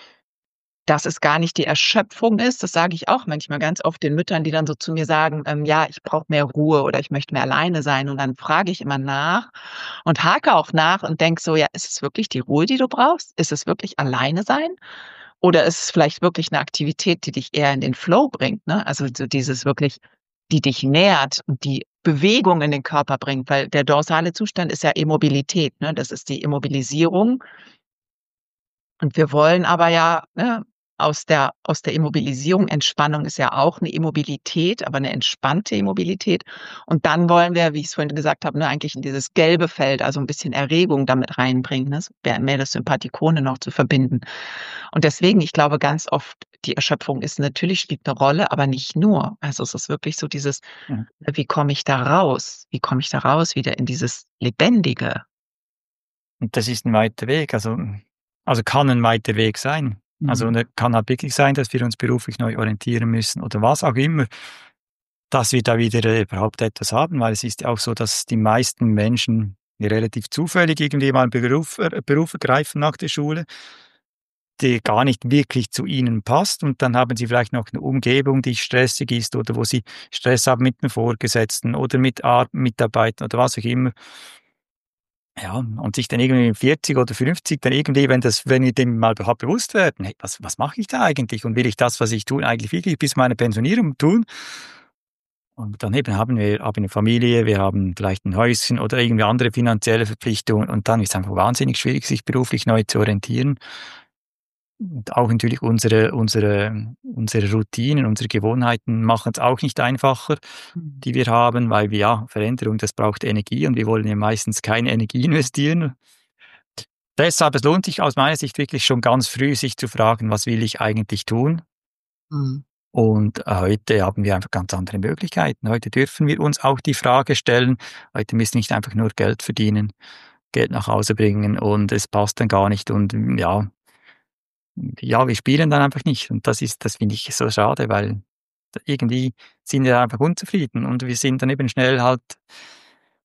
Dass es gar nicht die Erschöpfung ist, das sage ich auch manchmal ganz oft den Müttern, die dann so zu mir sagen, ähm: „Ja, ich brauche mehr Ruhe oder ich möchte mehr alleine sein.“ Und dann frage ich immer nach und hake auch nach und denke so: „Ja, ist es wirklich die Ruhe, die du brauchst? Ist es wirklich alleine sein? Oder ist es vielleicht wirklich 'ne Aktivität, die dich eher in den Flow bringt“, ne? Also, so dieses wirklich, die dich nährt und die Bewegung in den Körper bringt, weil der dorsale Zustand ist ja Immobilität, ne? Das ist die Immobilisierung. Und wir wollen aber ja, ne, aus der aus der Immobilisierung, Entspannung ist ja auch 'ne Immobilität, aber 'ne entspannte Immobilität. Und dann wollen wir, wie ich's vorhin gesagt habe, ne, eigentlich in dieses gelbe Feld, also 'n bisschen Erregung damit reinbringen, ne, so mehr mehr das Sympathikone noch zu verbinden. Und deswegen, ich glaube ganz oft, die Erschöpfung ist natürlich, spielt 'ne Rolle, aber nicht nur. Also, es ist wirklich so dieses,
Mhm.
wie komme ich da raus? Wie komme ich da raus wieder in dieses Lebendige?
Und das ist ein weiter Weg. Also, also kann ein weiter Weg sein. Also,
Mhm.
ne, kann halt wirklich sein, dass wir uns beruflich neu orientieren müssen oder was auch immer, dass wir da wieder äh, überhaupt etwas haben, weil es ist ja auch so, dass die meisten Menschen relativ zufällig irgendwie mal 'n Beruf äh, Beruf ergreifen nach der Schule, der gar nicht wirklich zu ihnen passt und dann haben sie vielleicht noch eine Umgebung, die stressig ist oder wo sie Stress haben mit dem Vorgesetzten oder mit Ar Mitarbeitern oder was auch immer. Ja, und sich dann irgendwie vierzig oder fünfzig dann irgendwie, wenn das wenn wir dem mal überhaupt bewusst werden: „Hey, was was mache ich da eigentlich und will ich das, was ich tue, eigentlich wirklich bis meine Pensionierung tun?“ Und dann eben haben wir haben eine Familie, wir haben vielleicht ein Häuschen oder irgendwie andere finanzielle Verpflichtungen und dann ist es einfach wahnsinnig schwierig, sich beruflich neu zu orientieren. Und auch natürlich unsere unsere unsere Routinen, unsere Gewohnheiten machen es auch nicht einfacher,
Mhm.
die wir haben, weil wir ja, Veränderung, das braucht Energie und wir wollen ja meistens keine Energie investieren. Deshalb, es lohnt sich aus meiner Sicht wirklich schon ganz früh, sich zu fragen: „Was will ich eigentlich tun?“
Mhm.
Und äh, heute haben wir einfach ganz andere Möglichkeiten. Heute dürfen wir uns auch die Frage stellen. Heute müssen wir nicht einfach nur Geld verdienen, Geld nach Hause bringen und es passt dann gar nicht und, hm, ja ja, wir spielen dann einfach nicht und das ist das finde ich so schade, weil irgendwie sind wir einfach unzufrieden und wir sind dann eben schnell halt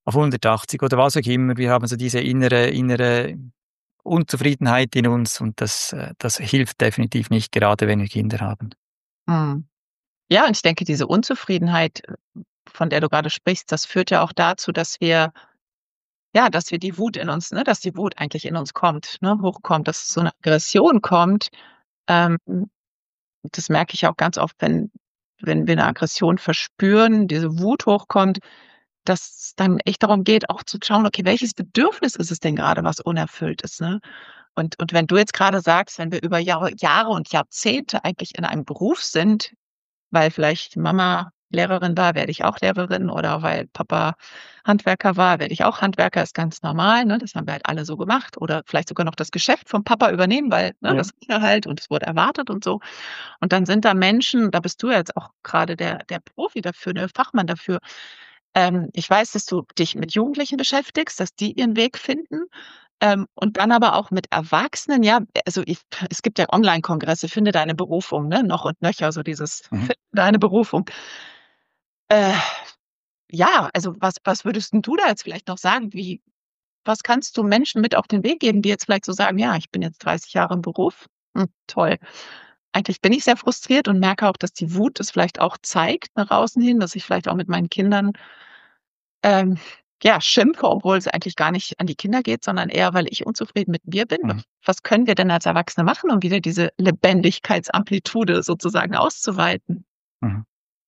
auf hundertachtzig oder was auch immer. Wir haben so diese innere innere Unzufriedenheit in uns und das äh, das hilft definitiv nicht, gerade wenn wir Kinder haben.
Mhm. Ja, und ich denke, diese Unzufriedenheit, äh, von der du gerade sprichst, das führt ja auch dazu, dass wir ja, dass wir die Wut in uns ne, dass die Wut eigentlich in uns kommt, ne, hochkommt, dass so 'ne Aggression kommt. Ähm, das merke ich auch ganz oft, wenn wenn wir 'ne Aggression verspüren, diese Wut hochkommt, dass es dann echt darum geht, auch zu schauen: „Okay, welches Bedürfnis ist es denn grade, was unerfüllt ist“, ne? Und und wenn du jetzt grade sagst, wenn wir über Jahre Jahre und Jahrzehnte eigentlich in einem Beruf sind, weil vielleicht Mama Lehrerin war, werde ich auch Lehrerin oder weil Papa Handwerker war, werde ich auch Handwerker, ist ganz normal, ne? Das haben wir halt alle so gemacht oder vielleicht sogar noch das Geschäft vom Papa übernehmen, weil, ne,
Ja.
das ging ja halt und es wurde erwartet und so. Und dann sind da Menschen, da bist du ja jetzt auch grade der der Profi dafür, der Fachmann dafür. Ähm, ich weiß, dass du dich mit Jugendlichen beschäftigst, dass die ihren Weg finden, ähm, und dann aber auch mit Erwachsenen, ja, also ich es gibt ja Online-Kongresse, „Finde deine Berufung“, ne, noch und nöcher, so dieses
Mhm.
„Finde deine Berufung“. Äh, ja, also was was würdest 'n du da jetzt vielleicht noch sagen? Wie was kannst du Menschen mit auf den Weg geben, die jetzt vielleicht so sagen: „Ja, ich bin jetzt dreißig Jahre im Beruf. Hm, toll. Eigentlich bin ich sehr frustriert und merke auch, dass die Wut es vielleicht auch zeigt nach außen hin, dass ich vielleicht auch mit meinen Kindern“ ähm, ja, schimpfe, obwohl es eigentlich gar nicht an die Kinder geht, sondern eher, weil ich unzufrieden mit mir bin.
Mhm.
Was können wir denn als Erwachsene machen, um wieder diese Lebendigkeitsamplitude sozusagen auszuweiten?
Mhm.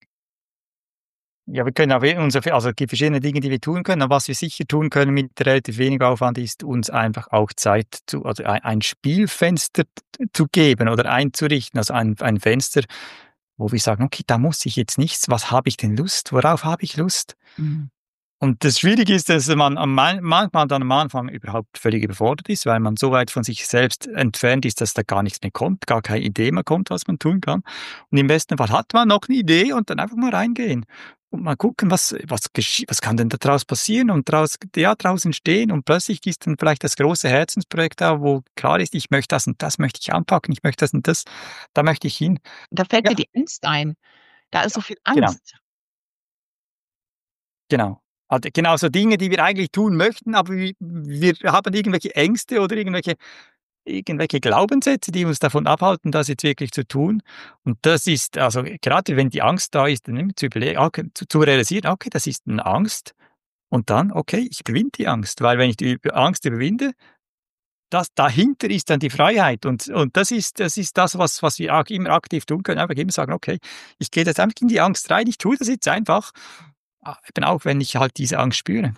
Ja, wir können auf jeden unser also, es gibt verschiedene Dinge, die wir tun können, aber was wir sicher tun können mit relativ wenig Aufwand, ist uns einfach auch Zeit zu also, ei ein Spielfenster t zu geben oder einzurichten, also, ein ein Fenster, wo wir sagen: „Okay, da muss ich jetzt nichts was habe ich denn Lust? Worauf habe ich Lust?“
Mhm.
Und das Schwierige ist, dass man am mal manchmal dann am Anfang überhaupt völlig überfordert ist, weil man so weit von sich selbst entfernt ist, dass da gar nichts mehr kommt, gar keine Idee mehr kommt, was man tun kann. Und im besten Fall hat man noch 'ne Idee und dann einfach mal reingehen und mal gucken, was was geschie was kann denn da draus passieren und draus ja, draus entstehen und plötzlich ist dann vielleicht das große Herzensprojekt da, wo klar ist: „Ich möchte das und das möchte ich anpacken, ich möchte das und das da möchte ich hin.“
Da fällt mir
Ja.
die Angst ein. Da ist
Ja,
so viel
genau.
Angst.
Genau. Halt genau so Dinge, die wir eigentlich tun möchten, aber wi wir haben irgendwelche Ängste oder irgendwelche irgendwelche Glaubenssätze, die uns davon abhalten, das jetzt wirklich zu tun. Und das ist also, gerade wenn die Angst da ist, dann immer zu überle okay, zu zu realisieren: „Okay, das ist 'ne Angst.“ Und dann: „Okay, ich überwinde die Angst.“ Weil wenn ich die Üb Angst überwinde, das dahinter ist dann die Freiheit und und das ist das ist das, was was wir ak immer aktiv tun können. Einfach immer sagen: „Okay, ich gehe jetzt einfach in die Angst rein. Ich tue das jetzt einfach, a eben auch wenn ich halt diese Angst spüre.“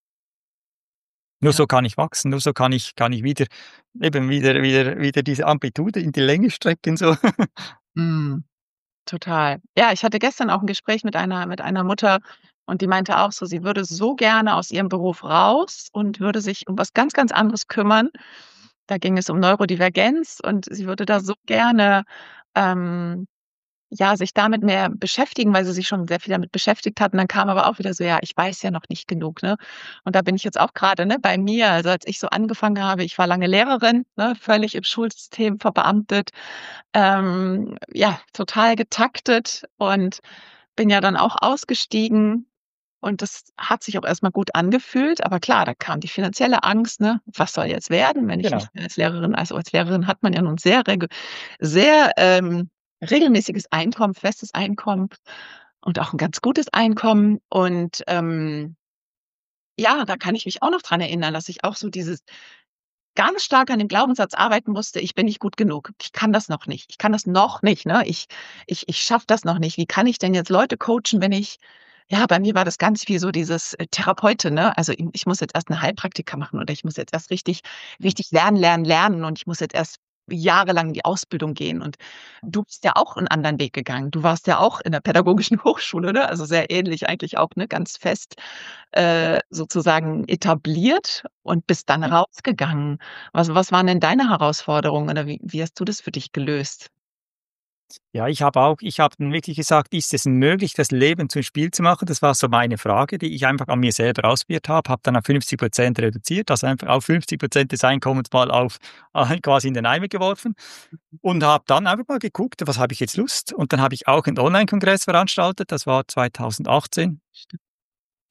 Nur
Ja.
so kann ich wachsen, nur so kann ich kann ich wieder eben wieder wieder wieder diese Amplitude in die Länge strecken so.
Mhm. Total. Ja, ich hatte gestern auch 'n Gespräch mit einer mit einer Mutter und die meinte auch so, sie würde so gerne aus ihrem Beruf raus und würde sich um was ganz, ganz anderes kümmern. Da ging es um Neurodivergenz und sie würde da so gerne, ähm, ja, sich damit mehr beschäftigen, weil sie sich schon sehr viel damit beschäftigt hat. Und dann kam aber auch wieder so: „Ja, ich weiß ja noch nicht genug“, ne? Und da bin ich jetzt auch grade, ne, bei mir. Also, als ich so angefangen habe ich war lange Lehrerin, ne, völlig im Schulsystem verbeamtet, ähm, ja, total getaktet und bin ja dann auch ausgestiegen und das hat sich auch erst mal gut angefühlt. Aber klar, da kam die finanzielle Angst, ne? Was soll jetzt werden, wenn ich
Genau.
nicht mehr als Lehrerin also, als Lehrerin hat man ja nun sehr rege sehr, ähm, regelmäßiges Einkommen, festes Einkommen und auch 'n ganz gutes Einkommen. Und, ähm ja, da kann ich mich auch noch dran erinnern, dass ich auch so dieses ganz stark an dem Glaubenssatz arbeiten musste: „Ich bin nicht gut genug. Ich kann das noch nicht. Ich kann das noch nicht, ne? Ich ich ich schaffe das noch nicht. Wie kann ich denn jetzt Leute coachen, wenn ich“ ja, bei mir war das ganz viel so dieses, äh, Therapeutin, ne? Also, i ich muss jetzt erst 'n Heilpraktiker machen oder ich muss jetzt erst richtig richtig lernen, lernen, lernen und ich muss jetzt erst jahrelang in die Ausbildung gehen. Und du bist ja auch 'n anderen Weg gegangen. Du warst ja auch in der pädagogischen Hochschule, ne? Also, sehr ähnlich eigentlich auch, ne, ganz fest, äh, sozusagen etabliert und bist dann rausgegangen. Was was waren denn deine Herausforderungen oder wie wie hast du das für dich gelöst?
Ja, ich habe auch ich habe dann wirklich gesagt: „Ist es möglich, das Leben zum Spiel zu machen?“ Das war so meine Frage, die ich einfach an mir selber ausprobiert habe. Habe dann auf fünfzig Prozent reduziert, also, einfach auf fünfzig Prozent des Einkommens mal auf äh, quasi in den Eimer geworfen und habe dann einfach mal geguckt: „Was habe ich jetzt Lust?“ Und dann habe ich auch 'n Onlinekongress veranstaltet, das war zweitausendachtzehn.
Sti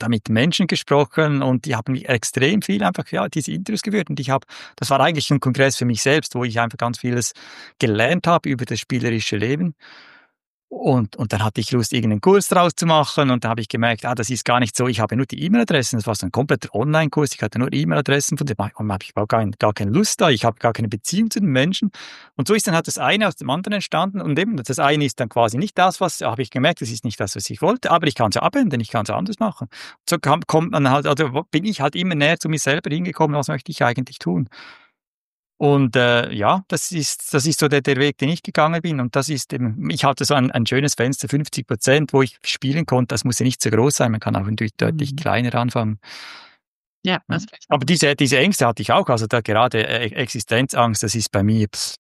da mit Menschen gesprochen und die haben extrem viel einfach, ja, diese Interviews geführt und ich habe, das war eigentlich ein Kongress für mich selbst, wo ich einfach ganz vieles gelernt habe über das spielerische Leben. Und, und dann hatte ich Lust, irgendeinen Kurs draus zu machen und da habe ich gemerkt, ah, das ist gar nicht so, ich habe nur die E-Mail-Adressen, das war so ein kompletter Online-Kurs, ich hatte nur E-Mail-Adressen von dem, und da habe ich überhaupt gar, gar keine Lust da, ich habe gar keine Beziehung zu den Menschen und so ist dann halt das eine aus dem anderen entstanden und eben das eine ist dann quasi nicht das, was, habe ich gemerkt, das ist nicht das, was ich wollte, aber ich kann es ja abändern, ich kann es anders machen. So kam, kommt man halt, also bin ich halt immer näher zu mir selber hingekommen, was möchte ich eigentlich tun? Und äh, ja, das ist, das ist so der, der Weg, den ich gegangen bin. Und das ist eben, ich hatte so ein, ein schönes Fenster, fünfzig Prozent, wo ich spielen konnte. Das muss ja nicht so groß sein, man kann auch deutlich, deutlich
Mhm.
kleiner anfangen.
Ja,
Ja.
das
Aber diese, diese Ängste hatte ich auch. Also da gerade äh, Existenzangst, das ist bei mir, pff,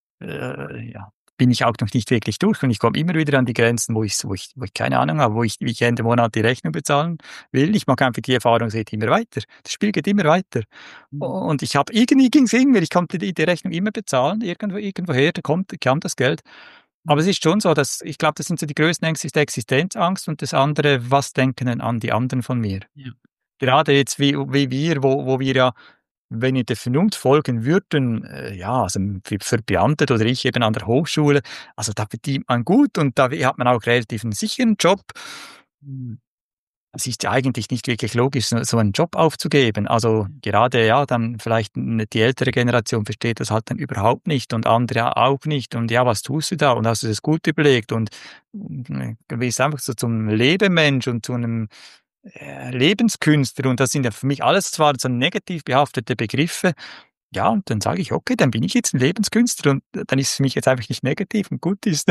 äh, ja, bin ich auch noch nicht wirklich durch und ich komme immer wieder an die Grenzen, wo ich, wo ich, wo ich keine Ahnung habe, wo ich, wie ich Ende Monat die Rechnung bezahlen will. Ich mache einfach die Erfahrung, es geht immer weiter. Das Spiel geht immer weiter.
Mhm.
Und ich habe, irgendwie ging es irgendwie, ich konnte die, die Rechnung immer bezahlen, irgendwo, irgendwoher, da kommt, kam das Geld. Aber es ist schon so, dass, ich glaube, das sind so die größten Ängste, ist die Existenzangst und das andere, was denken denn an die anderen von mir?
Ja.
Gerade jetzt wie, wie wir, wo, wo wir ja, wenn wir der Vernunft folgen würden, äh, ja, also für, für Beamte oder ich eben an der Hochschule, also da verdient man gut und da hat man auch relativ einen sicheren Job.
Mhm.
Es ist ja eigentlich nicht wirklich logisch, so so einen Job aufzugeben. Also gerade, ja, dann vielleicht n- die ältere Generation versteht das halt dann überhaupt nicht und andere auch nicht. Und ja, was tust du da? Und hast du das gut überlegt? Und äh, du bist einfach so zum Lebemensch und zu einem äh, Lebenskünstler. Und das sind ja für mich alles zwar so negativ behaftete Begriffe. Ja, und dann sage ich, okay, dann bin ich jetzt ein Lebenskünstler und dann ist es für mich jetzt einfach nicht negativ und gut ist.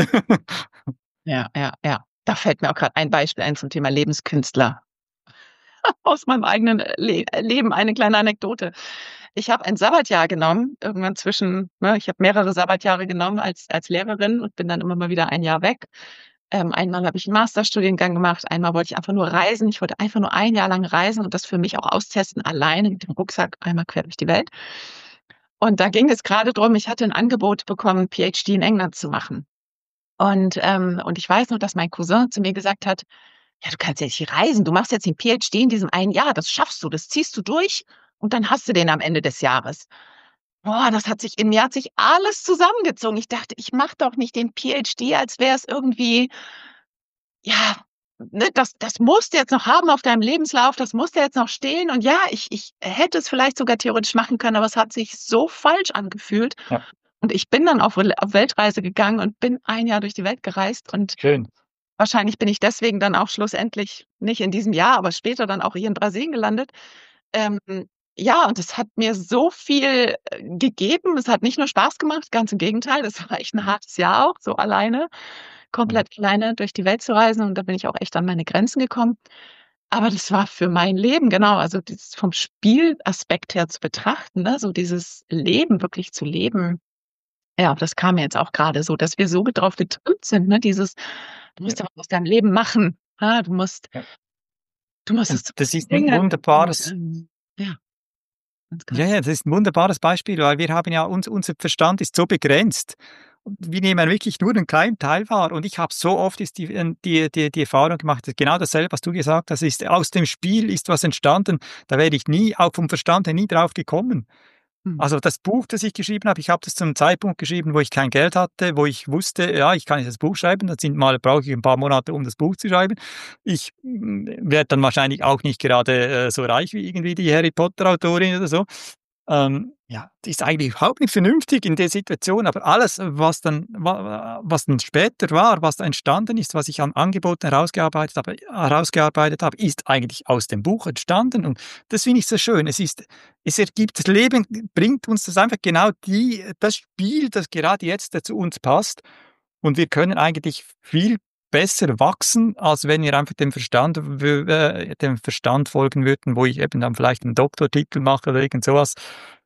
Ja, ja, ja. Da fällt mir auch gerade ein Beispiel ein zum Thema Lebenskünstler aus meinem eigenen äh, Le äh, Leben. Eine kleine Anekdote. Ich habe ein Sabbatjahr genommen, irgendwann zwischen, ne, ich habe mehrere Sabbatjahre genommen als als Lehrerin und bin dann immer mal wieder ein Jahr weg. Ähm, einmal habe ich 'n Masterstudiengang gemacht, einmal wollte ich einfach nur reisen. Ich wollte einfach nur ein Jahr lang reisen und das für mich auch austesten, alleine mit dem Rucksack einmal quer durch die Welt. Und da ging es grade drum, ich hatte 'n Angebot bekommen, PhD in England zu machen. Und, ähm und ich weiß noch, dass mein Cousin zu mir gesagt hat: „Ja, du kannst ja nicht reisen. Du machst jetzt den PhD in diesem einen Jahr. Das schaffst du. Das ziehst du durch und dann hast du den am Ende des Jahres.“ Boah, das hat sich in mir hat sich alles zusammengezogen. Ich dachte, ich mache doch nicht den PhD, als wäre es irgendwie ja, ne, das das musst du jetzt noch haben auf deinem Lebenslauf, das musst du jetzt noch stehen. Und ja, ich ich hätte es vielleicht sogar theoretisch machen können, aber es hat sich so falsch angefühlt.
Ja,
Und ich bin dann auf Rel auf Weltreise gegangen und bin ein Jahr durch die Welt gereist und
schön.
wahrscheinlich bin ich deswegen dann auch schlussendlich nicht in diesem Jahr, aber später dann auch hier in Brasilien gelandet. Ähm, ja, und es hat mir so viel, äh, gegeben. Es hat nicht nur Spaß gemacht, ganz im Gegenteil, das war echt 'n hartes Jahr auch, so alleine komplett alleine durch die Welt zu reisen und da bin ich auch echt an meine Grenzen gekommen. Aber das war für mein Leben genau, also dieses vom Spielaspekt her zu betrachten, ne, so dieses Leben wirklich zu leben. Ja, das kam mir jetzt auch grade so, dass wir so drauf getrimmt sind, ne, dieses: „Du
Ja,
musst ja was aus deinem Leben machen, ja, du musst
ja.
du musst
Und
es
das ist ein
bringen.“ Und,
wunderbares
ähm, ja, ganz
Ja,
genau.
ja, das ist ein wunderbares Beispiel, weil wir haben ja uns unser Verstand ist so begrenzt. Wir nehmen wirklich nur einen kleinen Teil wahr und ich habe so oft ist die ähm, die die die Erfahrung gemacht, genau dasselbe, was du gesagt hast, ist aus dem Spiel ist was entstanden, da wäre ich nie auch vom Verstand her nie drauf gekommen.
Mhm.
Also das Buch, das ich geschrieben habe, ich habe das zu 'nem Zeitpunkt geschrieben, wo ich kein Geld hatte, wo ich wusste, ja, ich kann jetzt das Buch schreiben, das sind mal brauche ich ein paar Monate, um das Buch zu schreiben. Ich, hm, werde dann wahrscheinlich auch nicht gerade, äh, so reich wie irgendwie die Harry Potter Autorin oder so. Ähm, ja, das ist eigentlich überhaupt nicht vernünftig in der Situation, aber alles, was dann wa was dann später war, was da entstanden ist, was ich an Angeboten herausgearbeitet habe herausgearbeitet habe, ist eigentlich aus dem Buch entstanden und das finde ich so schön. Es ist es ergibt das Leben bringt uns das einfach genau die das Spiel, das gerade jetzt zu uns passt und wir können eigentlich viel besser wachsen, als wenn wir einfach dem Verstand w äh, dem Verstand folgen würden, wo ich eben dann vielleicht einen Doktortitel mache oder irgend so was.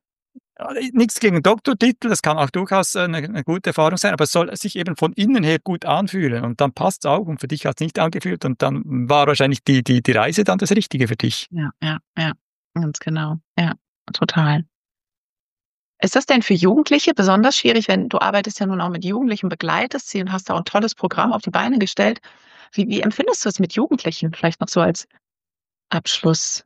Äh, nix gegen Doktortitel, das kann auch durchaus, äh, 'ne 'ne gute Erfahrung sein, aber es soll sich eben von innen her gut anfühlen und dann passt's auch und für dich hat's nicht angefühlt und dann war wahrscheinlich die die die Reise dann das Richtige für dich.
Ja, ja, ja, ganz genau. Ja, total. Ist das denn für Jugendliche besonders schwierig, wenn du arbeitest ja nun auch mit Jugendlichen, begleitest sie und hast da auch 'n tolles Programm auf die Beine gestellt. Wie wie empfindest du es mit Jugendlichen? Vielleicht noch so als Abschluss?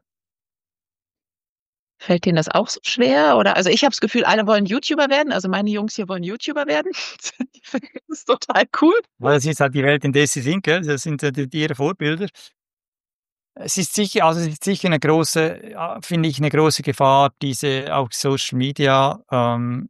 Fällt denen das auch so schwer? Oder also, ich habe das Gefühl, alle wollen YouTuber werden. Also, meine Jungs hier wollen YouTuber werden. Die finden das total cool.
Weil das ist halt die Welt, in der sie sind, gell? Das sind ja die die ihre Vorbilder. Es ist sicher also, es ist sicher 'ne große ja, finde ich, 'ne große Gefahr, diese auch Social Media, ähm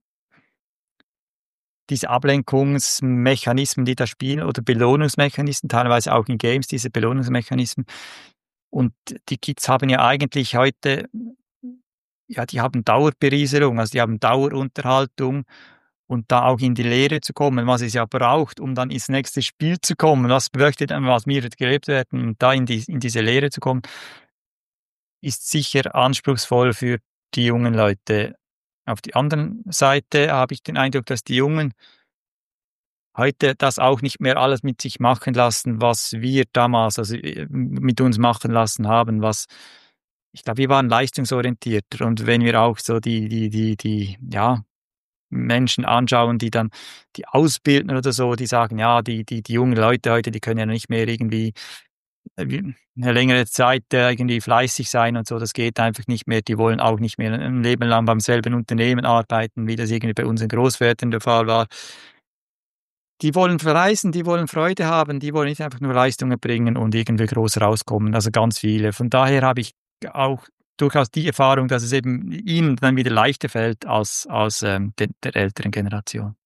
diese Ablenkungsmechanismen, die da spielen oder Belohnungsmechanismen, teilweise auch in Games, diese Belohnungsmechanismen. Und die Kids haben ja eigentlich heute ja, die haben Dauerberieselung, also die haben Dauerunterhaltung und da auch in die Lehre zu kommen, was es ja braucht, um dann ins nächste Spiel zu kommen. Was möchte denn was mir gelebt werden und da in die in diese Lehre zu kommen, ist sicher anspruchsvoll für die jungen Leute. Auf die anderen Seite habe ich den Eindruck, dass die Jungen heute das auch nicht mehr alles mit sich machen lassen, was wir damals, also, äh, mit uns machen lassen haben, was ich glaube, wir waren leistungsorientierter und wenn wir auch so die die die die, ja, Menschen anschauen, die dann die ausbilden oder so, die sagen: „Ja, die die die jungen Leute heute, die können ja nicht mehr irgendwie, äh, wie 'ne längere Zeit, äh, irgendwie fleißig sein und so, das geht einfach nicht mehr. Die wollen auch nicht mehr 'n Leben lang beim selben Unternehmen arbeiten, wie das irgendwie bei unseren Großvätern der Fall war.“ Die wollen verreisen, die wollen Freude haben, die wollen nicht einfach nur Leistungen bringen und irgendwie groß rauskommen, also ganz viele. Von daher habe ich auch durchaus die Erfahrung, dass es eben ihnen dann wieder leichter fällt als als, ähm, den der älteren Generation.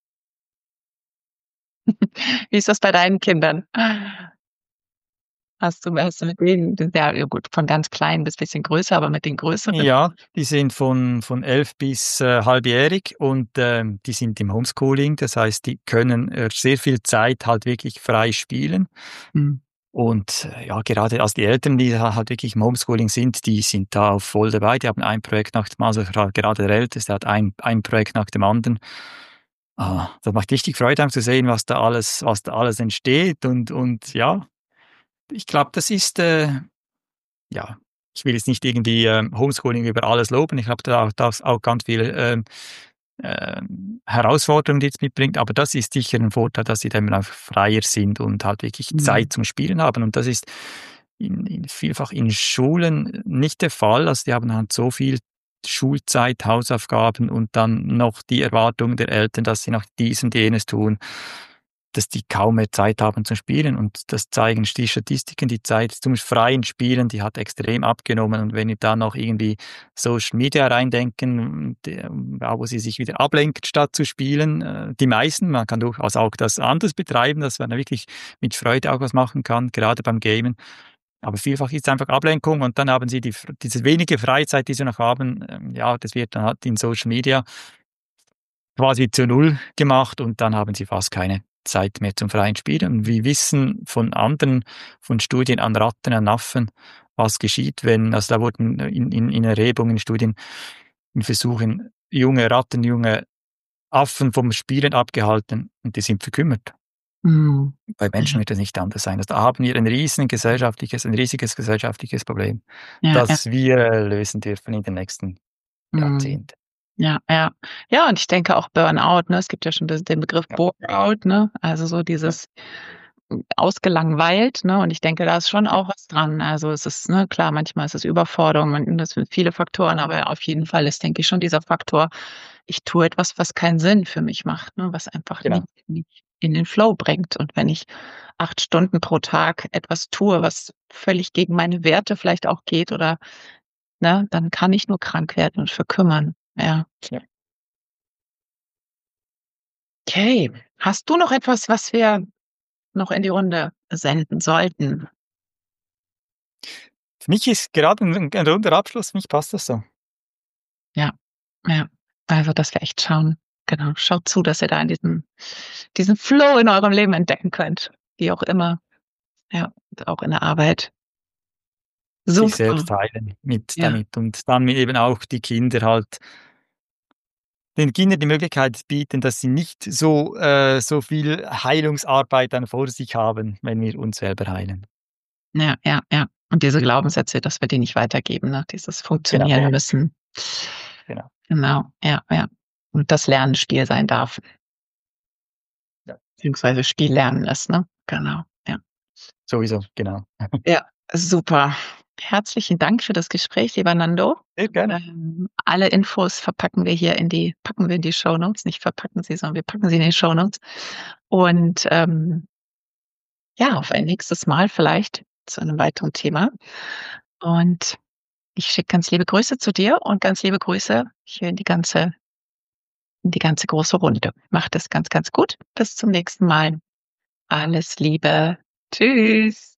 Wie ist das bei deinen Kindern? Hast du hast du mit denen die sind ja, ja gut, von ganz klein bis bisschen größer, aber mit den Größeren?
Ja, die sind von von elf bis, äh, halbjährig und, ähm, die sind im Homeschooling. Das heißt, die können, äh, sehr viel Zeit halt wirklich frei spielen.
Mhm.
Und, äh, ja, gerade also die Eltern, die ha halt wirklich im Homeschooling sind, die sind da auch voll dabei. Die haben ein Projekt nach dem also gra gerade der Älteste hat ein ein Projekt nach dem anderen. Ah, das macht richtig Freude, auch zu sehen, was da alles was da alles entsteht und und ja, ich glaube, das ist, äh ja, ich will jetzt nicht irgendwie, ähm, Homeschooling über alles loben. Ich glaube, da auch das auch ganz viele, ähm, ähm, Herausforderungen, die es mitbringt, aber das ist sicher 'n Vorteil, dass sie dann auch freier sind und halt wirklich
Mhm.
Zeit zum Spielen haben. Und das ist in in vielfach in Schulen nicht der Fall. Also, die haben halt so viel Schulzeit, Hausaufgaben und dann noch die Erwartung der Eltern, dass sie noch dies und jenes tun, dass die kaum mehr Zeit haben zum Spielen. Und das zeigen die Statistiken. Die Zeit zum freien Spielen, die hat extrem abgenommen. Und wenn wir da noch irgendwie Social Media reindenken, der ja, wo sie sich wieder ablenken, statt zu spielen, äh, die meisten, man kann durchaus auch das anders betreiben, dass man da wirklich mit Freude auch was machen kann, gerade beim Gamen. Aber vielfach ist es einfach Ablenkung und dann haben sie die f diese wenige Freizeit, die sie noch haben, ähm, ja, das wird dann halt in Social Media quasi zu Null gemacht und dann haben sie fast keine Zeit mehr zum freien Spielen. Und wir wissen von anderen von Studien an Ratten, an Affen, was geschieht, wenn also, da wurden in in in Erhebungen, Studien, in Versuchen junge Ratten, junge Affen vom Spielen abgehalten und die sind verkümmert.
Mhm.
Bei Menschen
Ja,
wird das nicht anders sein. Also, da haben wir ein riesen gesellschaftliches ein riesiges gesellschaftliches Problem,
ja, ja.
das wir, äh, lösen dürfen in den nächsten
Mhm.
Jahrzehnten.
Ja, ja. Ja, und ich denke auch Burnout, ne? Es gibt ja schon das den Begriff
Ja,
Burnout, ne? Also, so
ja,
dieses hm, ausgelangweilt, ne? Und ich denke, da ist schon
ja,
auch was dran. Also, es ist ne, klar, manchmal ist es Überforderung und das sind viele Faktoren, aber auf jeden Fall ist, denke ich, schon dieser Faktor, ich tue etwas, was keinen Sinn für mich macht, ne, was einfach nicht
genau.
nicht in den Flow bringt. Und wenn ich acht Stunden pro Tag etwas tue, was völlig gegen meine Werte vielleicht auch geht oder ne, dann kann ich nur krank werden und verkümmern. Ja.
Ja.
Okay. Hast du noch etwas, was wir noch in die Runde senden sollten?
Für mich ist gerade 'n 'n runder Abschluss, für mich passt das so.
Ja, ja. Also, dass wir echt schauen genau, schaut zu, dass ihr da in diesem diesen Flow in eurem Leben entdecken könnt, wie auch immer. Ja, auch in der Arbeit.
Sich
Super.
selbst heilen mit
Ja,
damit und dann eben auch die Kinder halt den Kindern die Möglichkeit bieten, dass sie nicht so äh, so viel Heilungsarbeit dann vor sich haben, wenn wir uns selber heilen.
ja, ja, ja. Und diese Glaubenssätze, dass wir die nicht weitergeben, ne? Dieses
Genau,
funktionieren müssen.
genau.
Genau, ja, ja. Und das Lernen Spiel sein darf,
Ja,
beziehungsweise Spiel lernen ist, ne? Genau, ja.
sowieso, genau.
Ja, super. Herzlichen Dank für das Gespräch, lieber Nando.
Sehr gerne.
Ähm, alle Infos verpacken wir hier in die packen wir in die Shownotes. Nicht verpacken sie, sondern wir packen sie in die Shownotes. Und, ähm ja, auf ein nächstes Mal vielleicht zu einem weiteren Thema. Und ich schicke ganz liebe Grüße zu dir und ganz liebe Grüße hier in die ganze in die ganze große Runde. Macht es ganz, ganz gut. Bis zum nächsten Mal. Alles Liebe. Tschüss.